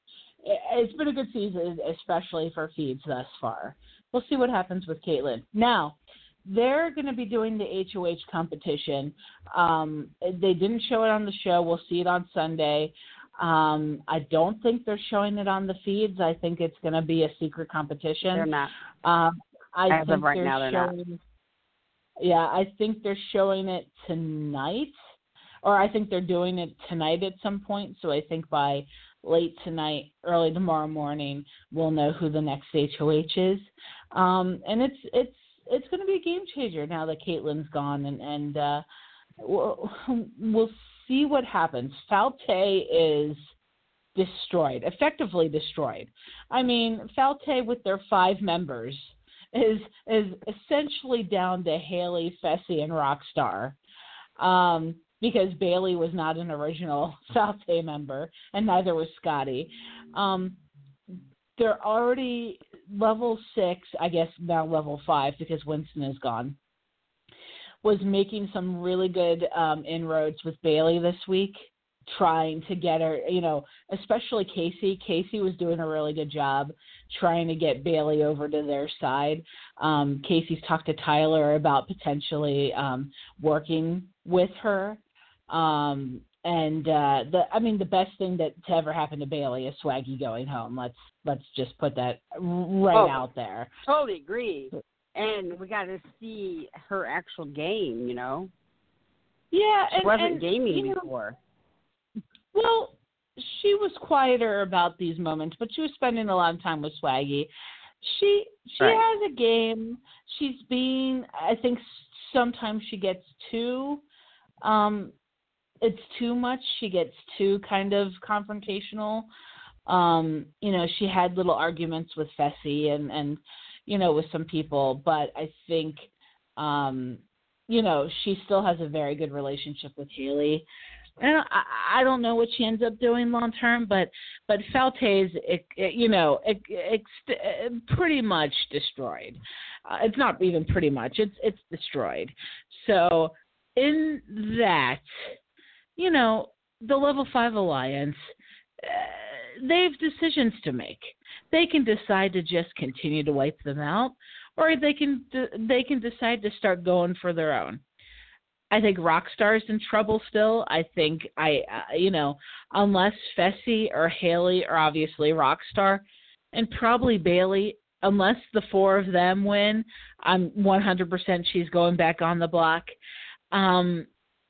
It's been a good season, especially for feeds thus far. We'll see what happens with Caitlyn. Now, they're going to be doing the H O H competition. Um, they didn't show it on the show. We'll see it on Sunday. Um, I don't think they're showing it on the feeds. I think it's going to be a secret competition. They're not. Um, I As think of right they're now, they're showing, not. Yeah, I think they're showing it tonight, or I think they're doing it tonight at some point. So I think by late tonight, early tomorrow morning, we'll know who the next H O H is. Um, and it's it's it's going to be a game changer now that Caitlyn's gone, and and uh, we'll, we'll see what happens. Falte is destroyed, effectively destroyed. I mean, Falte with their five members is is essentially down to Haley, Fessy, and Rockstar, um, because Bailey was not an original Falte member, and neither was Scotty. Um, they're already level six, I guess now level five because Winston is gone, was making some really good um, inroads with Bailey this week, trying to get her, you know, especially Casey. Casey was doing a really good job trying to get Bailey over to their side. Um, Casey's talked to Tyler about potentially um, working with her. Um, and uh, the, I mean, the best thing that to ever happen to Bailey is Swaggy going home. Let's let's just put that right oh, out there. Totally agree. And we got to see her actual game. You know. Yeah, she and, wasn't and, gaming you know, before. Well, she was quieter about these moments, but she was spending a lot of time with Swaggy. She she right. has a game. She's being, I think sometimes she gets too, um, it's too much. She gets too kind of confrontational. Um, you know, she had little arguments with Fessy and, and, you know, with some people, but I think, um, you know, she still has a very good relationship with Haley. And I, I don't know what she ends up doing long term, but but Falte's, it, it, you know, it, it, it pretty much destroyed. Uh, it's not even pretty much; it's it's destroyed. So in that, you know, the Level Five Alliance, uh, they have decisions to make. They can decide to just continue to wipe them out, or they can they can decide to start going for their own. I think Rockstar's in trouble still. I think I, uh, you know, unless Fessy or Haley or obviously Rockstar, and probably Bailey, unless the four of them win, I'm one hundred percent she's going back on the block. Um,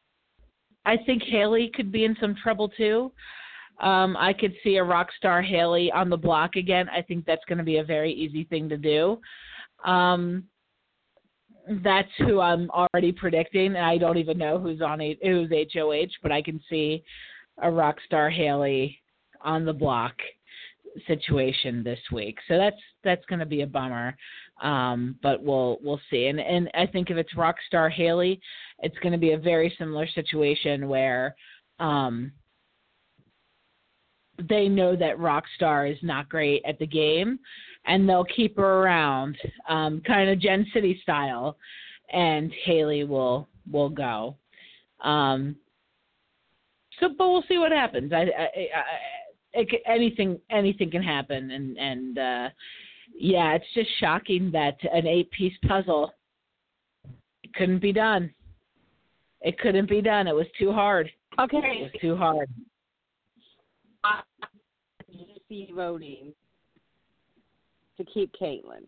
I think Haley could be in some trouble too. Um, I could see a Rockstar Haley on the block again. I think that's going to be a very easy thing to do. Um, That's who I'm already predicting, and I don't even know who's on a, who's H O H, but I can see a Rockstar Haley on the block situation this week. So that's that's going to be a bummer, um, but we'll we'll see. And and I think if it's Rockstar Haley, it's going to be a very similar situation where um, they know that Rockstar is not great at the game, and they'll keep her around, um, kind of Gen City style, and Haley will will go. Um, so, but we'll see what happens. I, I, I, it, anything anything can happen, and and uh, yeah, it's just shocking that an eight-piece puzzle it couldn't be done. It couldn't be done. It was too hard. Okay. It was too hard. See voting to keep Caitlyn.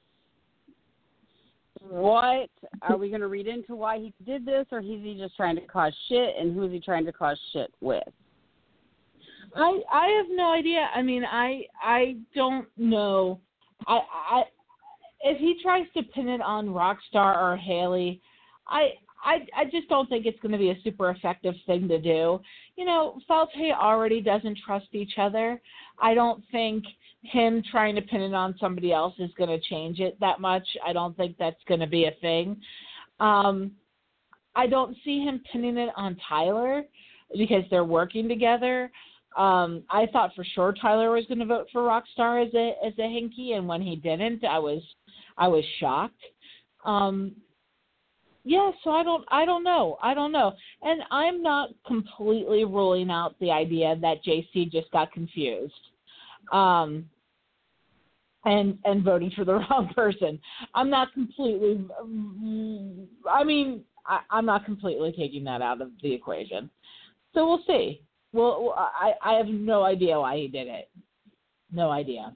What are we going to read into why he did this, or is he just trying to cause shit? And who is he trying to cause shit with? I I have no idea. I mean, I I don't know. I I if he tries to pin it on Rockstar or Haley, I I I just don't think it's going to be a super effective thing to do. You know, Falte already doesn't trust each other. I don't think him trying to pin it on somebody else is going to change it that much. I don't think that's going to be a thing. Um, I don't see him pinning it on Tyler because they're working together. Um, I thought for sure Tyler was going to vote for Rockstar as a as a hinky, and when he didn't, I was I was shocked. Um, yeah, so I don't I don't know I don't know, and I'm not completely ruling out the idea that J C just got confused. Um, and and voted for the wrong person. I'm not completely, I mean, I, I'm not completely taking that out of the equation. So we'll see. Well, I, I have no idea why he did it. No idea.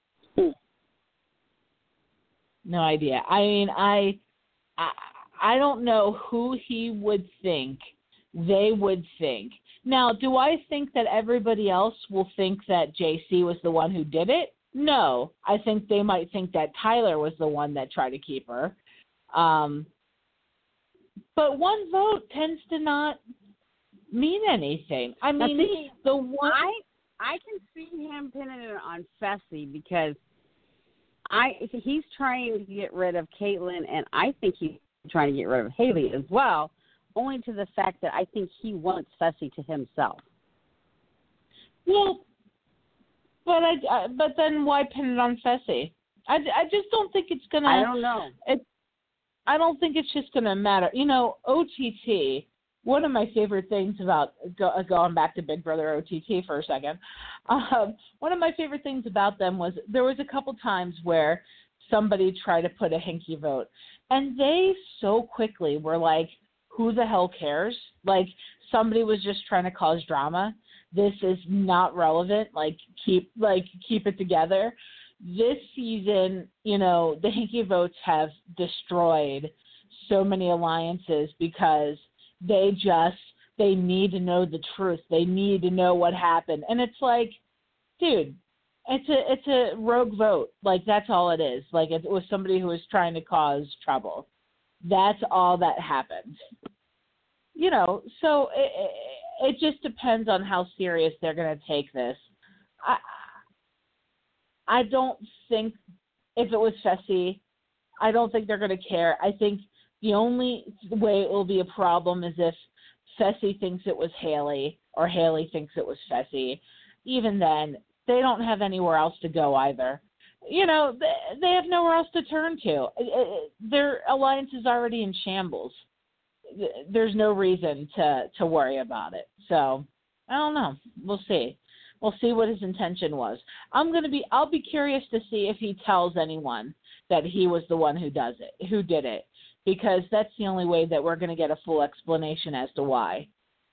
No idea. I mean, I, I, I don't know who he would think they would think. Now, do I think that everybody else will think that J C was the one who did it? No. I think they might think that Tyler was the one that tried to keep her. Um, but one vote tends to not mean anything. I mean, see, the one... I, I can see him pinning it on Fessy because I he's trying to get rid of Caitlyn, and I think he's trying to get rid of Haley as well, only to the fact that I think he wants Fessy to himself. Well, but I, I but then why pin it on Fessy? I, I just don't think it's gonna. I don't know. It, I don't think it's just gonna matter. You know, O T T. One of my favorite things about go, going back to Big Brother O T T for a second. Um, one of my favorite things about them was there was a couple times where somebody tried to put a hinky vote, and they so quickly were like, who the hell cares? Like, somebody was just trying to cause drama. This is not relevant. Like, keep like keep it together. This season, you know, the hinky votes have destroyed so many alliances because they just they need to know the truth. They need to know what happened. And it's like, dude, it's a it's a rogue vote. Like, that's all it is. Like, it was somebody who was trying to cause trouble. That's all that happened. You know, so it, it, it just depends on how serious they're going to take this. I I don't think if it was Fessy, I don't think they're going to care. I think the only way it will be a problem is if Fessy thinks it was Haley or Haley thinks it was Fessy. Even then, they don't have anywhere else to go either. You know, they, they have nowhere else to turn to. Their alliance is already in shambles. There's no reason to, to worry about it. So, I don't know. We'll see. We'll see what his intention was. I'm going to be, I'll be curious to see if he tells anyone that he was the one who does it, who did it, because that's the only way that we're going to get a full explanation as to why.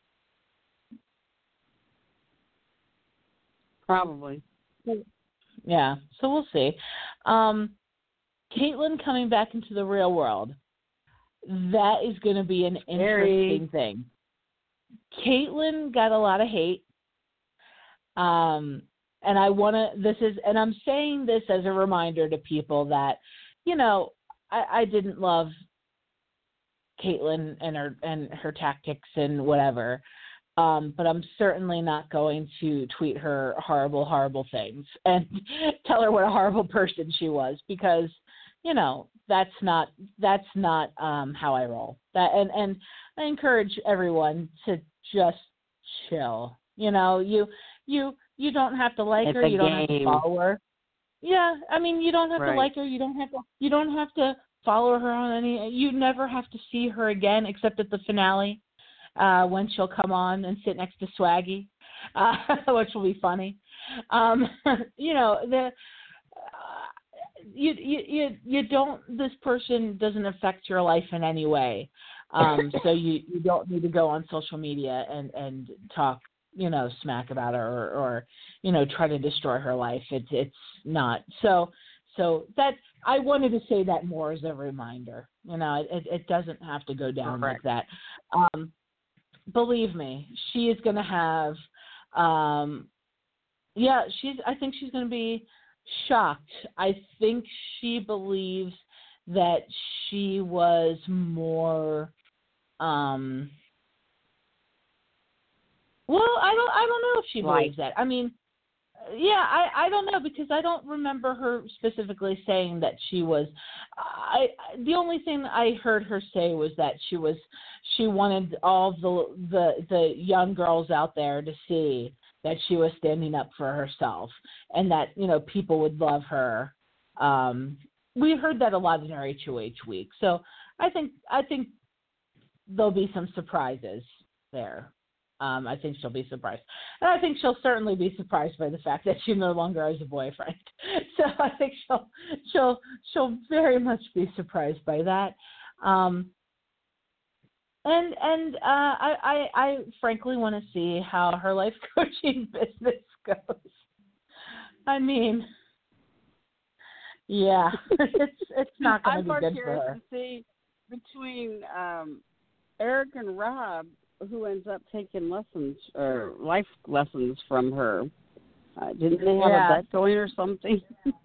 Probably. Yeah, so we'll see. Um, Caitlyn coming back into the real world. That is going to be an interesting thing. Caitlyn got a lot of hate. Um, and I want to, this is, and I'm saying this as a reminder to people that, you know, I, I didn't love Caitlyn and her, and her tactics and whatever. Um, but I'm certainly not going to tweet her horrible, horrible things and tell her what a horrible person she was, because, you know, that's not, that's not um, how I roll. That, and, and I encourage everyone to just chill. You know, you, you, you don't have to like it's her. You don't have to follow her. Yeah. I mean, you don't have right. to like her. You don't have to, you don't have to follow her on any, you never have to see her again, except at the finale. Uh, when she'll come on and sit next to Swaggy, uh, which will be funny. Um, you know, the uh, you, you you you don't. This person doesn't affect your life in any way, um, so you, you don't need to go on social media and, and talk, you know, smack about her or, or you know, try to destroy her life. It's it's not so. So that I wanted to say that more as a reminder. You know, it it doesn't have to go down Correct. like that. Um, Believe me, she is going to have, um, yeah, she's. I think she's going to be shocked. I think she believes that she was more Um, well, I don't. I don't know if she believes Like, that. I mean, yeah, I, I don't know because I don't remember her specifically saying that she was. I the only thing I heard her say was that she was she wanted all the the the young girls out there to see that she was standing up for herself and that, you know, people would love her. Um, we heard that a lot in our H O H week, so I think I think there'll be some surprises there. Um, I think she'll be surprised. And I think she'll certainly be surprised by the fact that she no longer has a boyfriend. So I think she'll she'll she'll very much be surprised by that. Um, and and uh, I, I I frankly want to see how her life coaching business goes. I mean, yeah, it's it's not going to be good for her. I'm curious to see between um, Eric and Rob, who ends up taking lessons or life lessons from her. Uh, didn't they have Yeah. a bet going or something?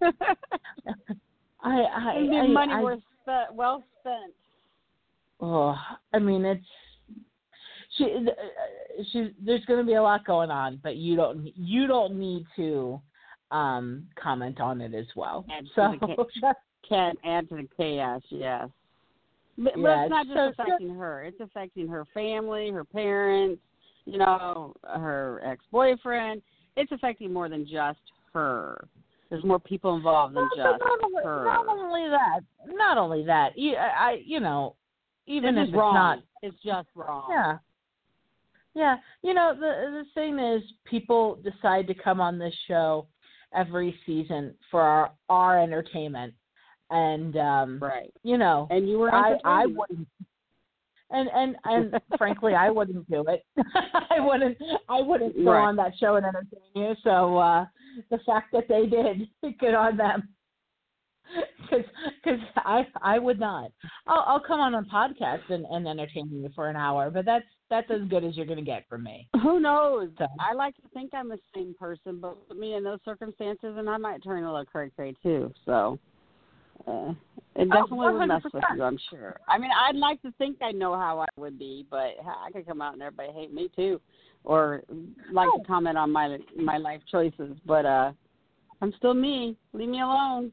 I, I, It'd be I, money I, worth spent, well spent. Oh, I mean, it's she. She. There's going to be a lot going on, but you don't. You don't need to um, comment on it as well. Add to So the cha- can add to the chaos. Yes. But, but yeah, it's not just so, affecting her. It's affecting her family, her parents, you know, her ex-boyfriend. It's affecting more than just her. There's more people involved than no, just not only, her. Not only that. Not only that. You, I, you know, even this if is it's wrong. not. It's just wrong. Yeah. Yeah. You know, the the thing is, people decide to come on this show every season for our, our entertainment. And um, right, you know, and you were I, I entertained. wouldn't, and and and frankly, I wouldn't do it. I wouldn't, I wouldn't go right. on that show and entertain you. So uh, the fact that they did, good on them. Because because I I would not. I'll I'll come on a podcast and, and entertain you for an hour, but that's that's as good as you're gonna get from me. Who knows? So. I like to think I'm the same person, but put me in those circumstances, and I might turn a little cray cray too. So. Uh, it definitely oh, would mess with you, I'm sure. I mean, I'd like to think I know how I would be, but I could come out and everybody hate me too, or like oh. to comment on my my life choices. But uh, I'm still me. Leave me alone.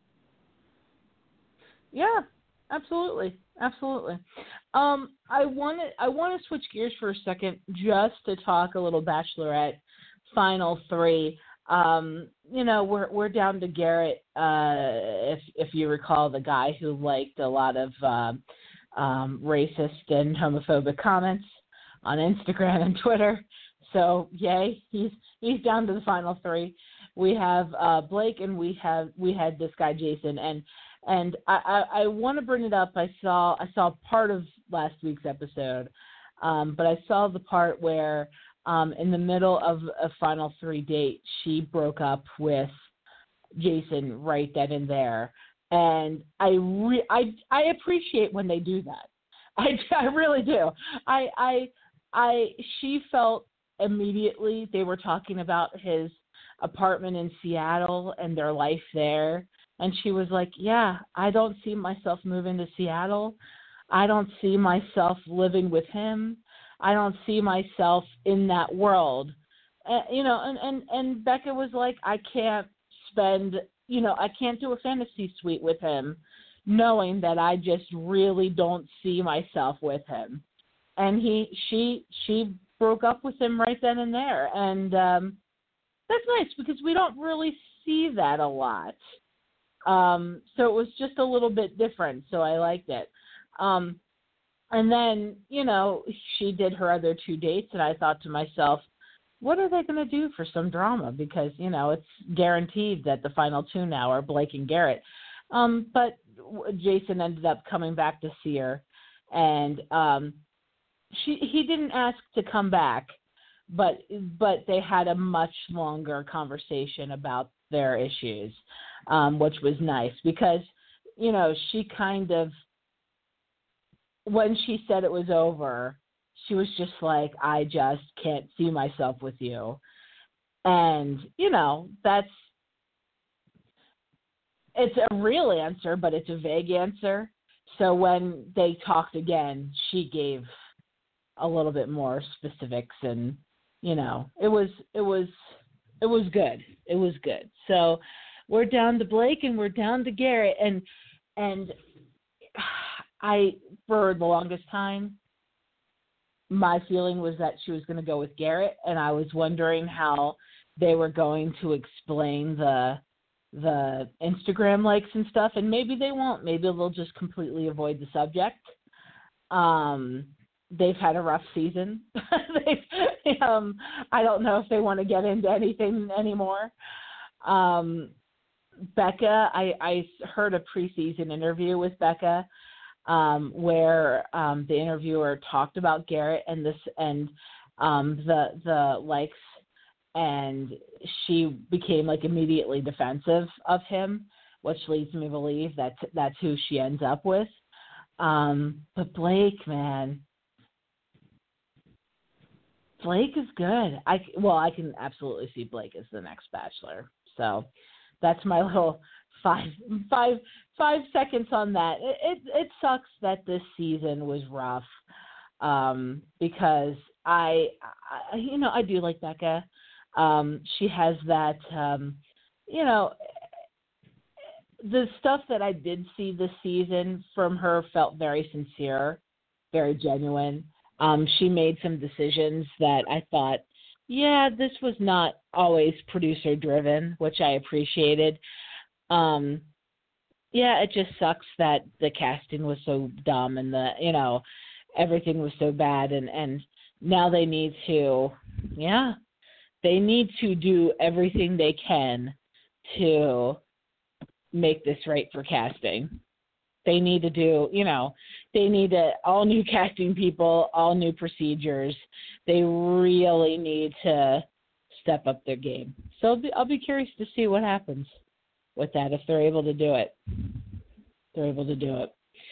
Yeah, absolutely, absolutely. Um, I want to I want to switch gears for a second, just to talk a little Bachelorette final three. Um, you know, we're we're down to Garrett. Uh, if if you recall, the guy who liked a lot of um, um, racist and homophobic comments on Instagram and Twitter. So yay, he's he's down to the final three. We have uh, Blake and we have we had this guy Jason, and and I, I, I want to bring it up. I saw I saw part of last week's episode, um, but I saw the part where. Um, in the middle of a final three date, she broke up with Jason right then and there, and I re- I I appreciate when they do that. I, I really do. I I I she felt immediately they were talking about his apartment in Seattle and their life there, and she was like, "Yeah, I don't see myself moving to Seattle. I don't see myself living with him." I don't see myself in that world, uh, you know, and, and, and Becca was like, I can't spend, you know, I can't do a fantasy suite with him knowing that I just really don't see myself with him. And he, she, she broke up with him right then and there. And um, that's nice because we don't really see that a lot. Um, so it was just a little bit different. So I liked it. Um, And then, you know, she did her other two dates, and I thought to myself, what are they going to do for some drama? Because, you know, it's guaranteed that the final two now are Blake and Garrett. Um, but Jason ended up coming back to see her, and um, she he didn't ask to come back, but but they had a much longer conversation about their issues, um, which was nice because, you know, she kind of, when she said it was over, she was just like, I just can't see myself with you. And, you know, that's, it's a real answer, but it's a vague answer. So when they talked again, she gave a little bit more specifics, and you know, it was it was it was good. It was good. So we're down to Blake and we're down to Garrett, and and I for the longest time, my feeling was that she was going to go with Garrett, and I was wondering how they were going to explain the the Instagram likes and stuff, and maybe they won't. Maybe they'll just completely avoid the subject. Um, they've had a rough season. they've, um, I don't know if they want to get into anything anymore. Um, Becca, I, I heard a preseason interview with Becca um, where um, the interviewer talked about Garrett and this and um, the the likes, and she became like immediately defensive of him, which leads me to believe that that's who she ends up with. Um, but Blake, man, Blake is good. I well, I can absolutely see Blake as the next Bachelor. So that's my little five five five seconds on that. It it, it sucks that this season was rough um, because I, I you know I do like Becca. Um, she has that, um, you know, the stuff that I did see this season from her felt very sincere, very genuine. Um, she made some decisions that I thought, yeah, this was not always producer driven, which I appreciated. Um, yeah, it just sucks that the casting was so dumb and the, you know, everything was so bad, and, and now they need to, yeah. They need to do everything they can to make this right for casting. They need to do, you know, they need to, all new casting people, all new procedures. They really need to step up their game. So I'll be, I'll be curious to see what happens with that, if they're able to do it. They're able to do it.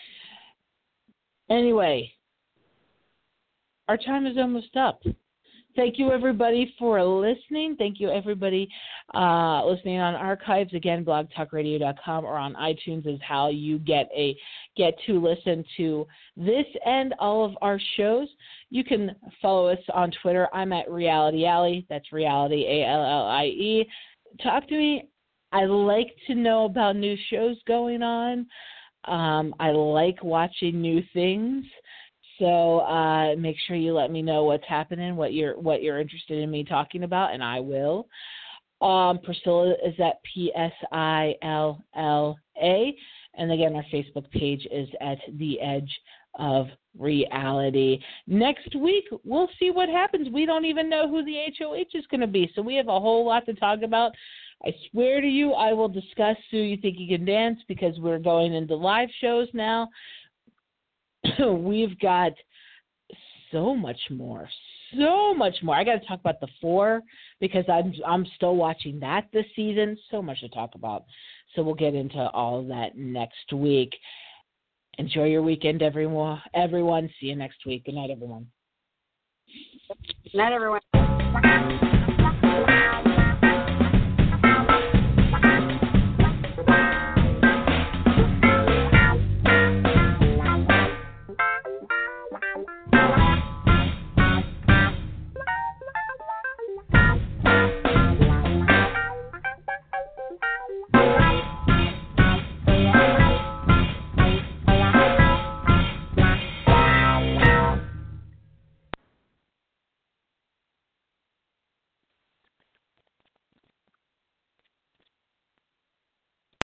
Anyway, our time is almost up. Thank you, everybody, for listening. Thank you, everybody, uh, listening on archives. Again, blog talk radio dot com or on iTunes is how you get a get to listen to this and all of our shows. You can follow us on Twitter. I'm at Reality Alley. That's Reality, A L L I E. Talk to me. I like to know about new shows going on. Um, I like watching new things. So uh, make sure you let me know what's happening, what you're what you're interested in me talking about, and I will. Um, Priscilla is at P S I L L A, and again, our Facebook page is at The Edge of Reality. Next week, we'll see what happens. We don't even know who the H O H is going to be, so we have a whole lot to talk about. I swear to you, I will discuss So You Think You Can Dance because we're going into live shows now. We've got so much more, so much more. I got to talk about the four because I'm I'm still watching that this season. So much to talk about. So we'll get into all of that next week. Enjoy your weekend, everyone. Everyone, see you next week. Good night, everyone. Good night, everyone.